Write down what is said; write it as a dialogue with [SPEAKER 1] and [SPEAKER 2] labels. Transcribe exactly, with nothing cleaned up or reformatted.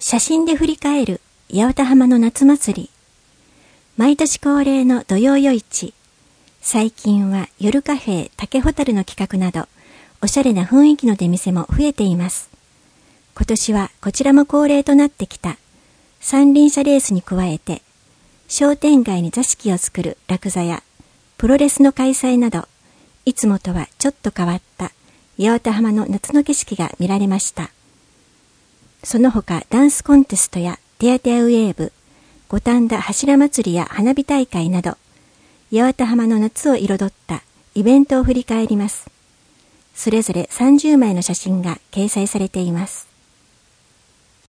[SPEAKER 1] 写真で振り返る八幡浜の夏祭り。毎年恒例の土曜夜市。最近は夜カフェ竹ホタルの企画など、おしゃれな雰囲気の出店も増えています。今年はこちらも恒例となってきた三輪車レースに加えて、商店街に座敷を作る落座やプロレスの開催など、いつもとはちょっと変わった八幡浜の夏の景色が見られました。その他ダンスコンテストやテアテアウェーブ、五反田柱祭りや花火大会など、八幡浜の夏を彩ったイベントを振り返ります。それぞれさんじゅうまいの写真が掲載されています。